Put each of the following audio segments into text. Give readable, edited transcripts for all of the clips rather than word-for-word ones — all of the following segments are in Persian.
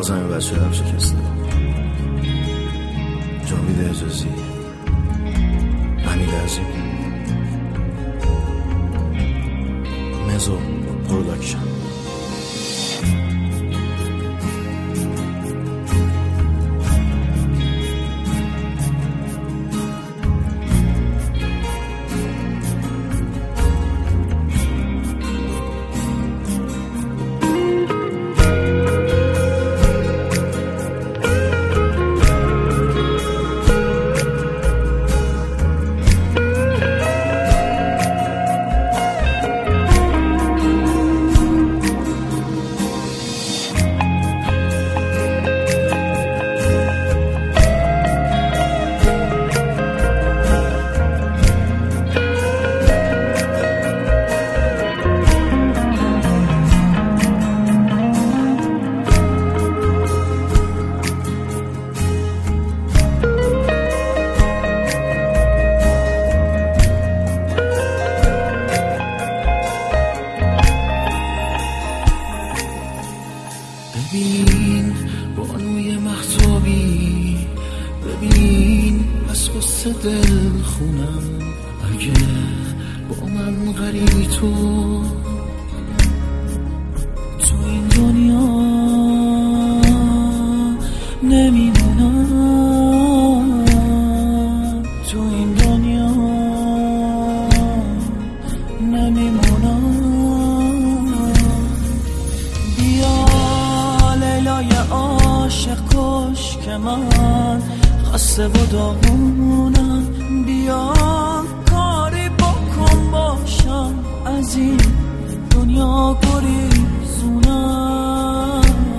بازم این بچه هم شکسته. جاوید اجازی، حمید عظیم، مزو پروداکشن. ببین بانوی مهتابی، ببین از قصه دل خونم. اگه با من غریبی تو این دنیا نمیمونم، تو این دنیا نمیمونم. بیا لیلای عاشق کش که من خسته و داغونم. بیا کاری بکن باشم از این دنیا گریزونم،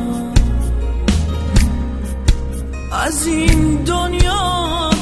از این دنیا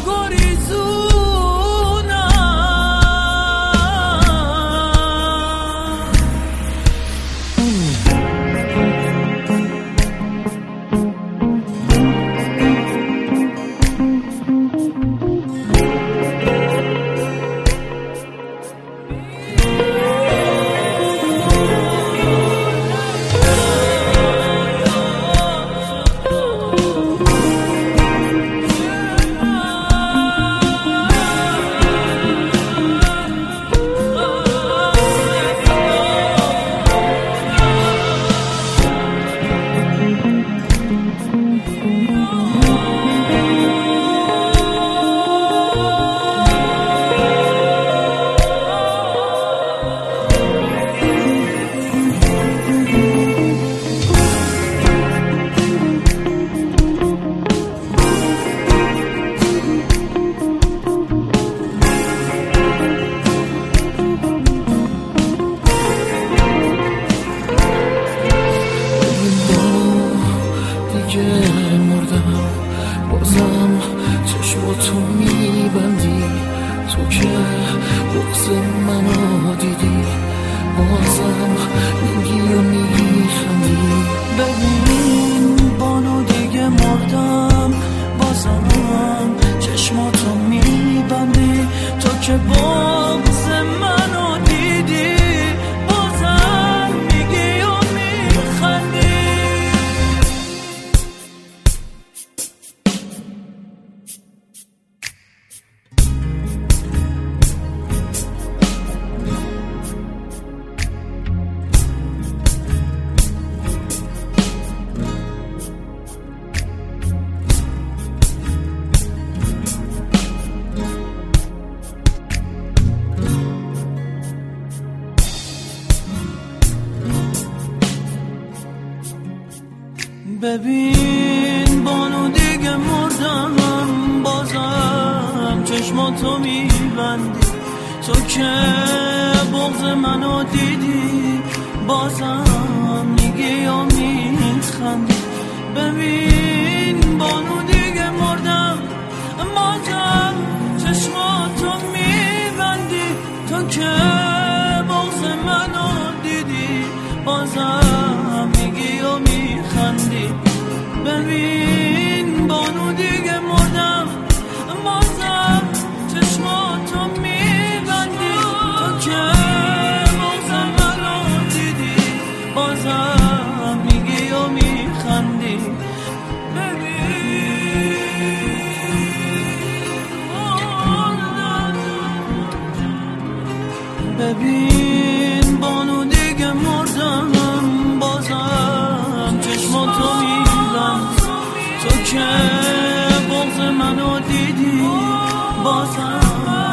مردم، بازم چشماتو میبندی. تو که بغض منو دیدی، بازم میگی و میخندی. ببین بانو دیگه مردم، بازم چشماتو میبندی. تو که بغض منو دیدی، بازم میگی و میخندی. ببین بانو دیگه مردم، بازم چشماتو میبندی. تو که بغض منو دیدی، بازم میگی و میخندی. ببین بانو دیگه مردم، بازم چشماتو میبندی. تو که بغض منو دیدی، بازم میگی و میخندی. ببین بانو دیگه مردم، بازم چشماتو میبندی. تو که بغض منو دیدی، بازم میگی و میخندی. ببین بانو دیگه مردم، بازم چشماتو میبندی. تو که بغض منو دیدی، بازم